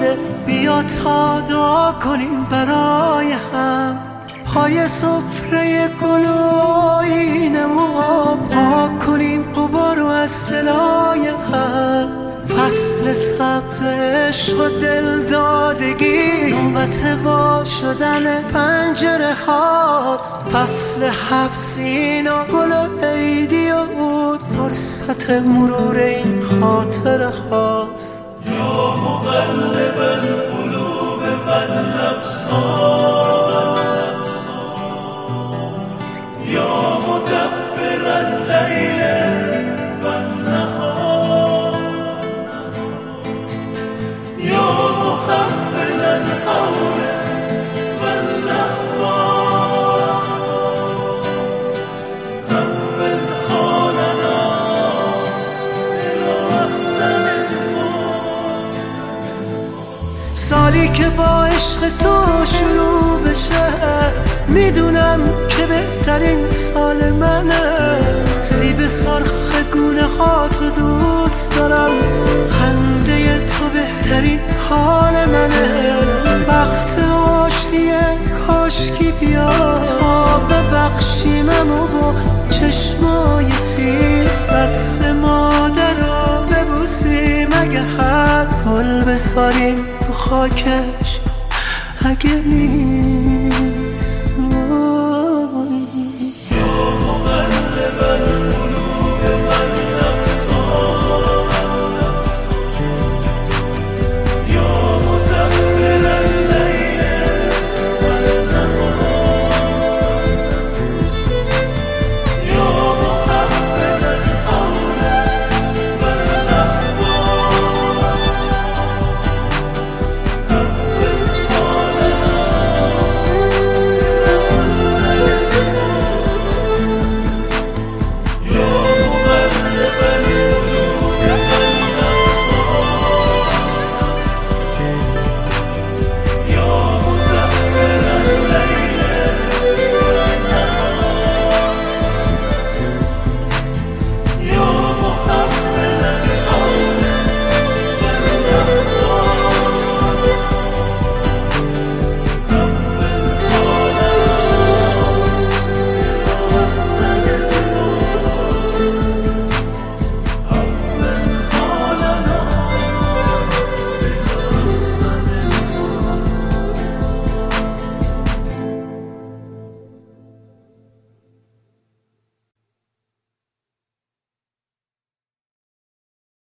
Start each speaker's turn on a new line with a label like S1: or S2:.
S1: شده، بیا تا دعا کنیم برای هم. پای سفره گل و آینمون پاک کنیم غبار و از دلای هم. فصل سبز عشق و دلدادگی نوبت وا شدن پنجره هاست. فصل حفظین و گل و عیدی و عود فرصت مرور این خاطره هاست.
S2: یا مقلب القلوب والابصار، یا مدبر اللیل والنهار، یا محول الحول والاحوال، حول حالنا الی احسن
S1: سالی که با عشق تو شروع بشه، میدونم که بهترین سال منه. سیب سرخ گونه هاتو دوست دارم، خنده تو بهترین حال منه. وقت آشتیه کاشکی بیا تا ببخشیمم و با چشمای خیس دست مادر رو ببوسیم. اگه هست گل بساریم تو خاکش، اگه نیست